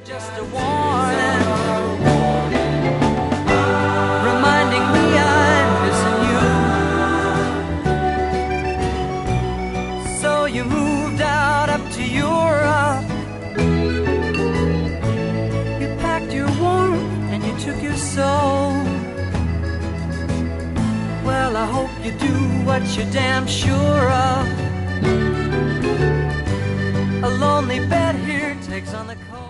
Just a warning, reminding me I'm missing you. So you moved out up to Europe. You packed your warmth and you took your soul. Well, I hope you do what you're damn sure of. A lonely bed here takes on the cold.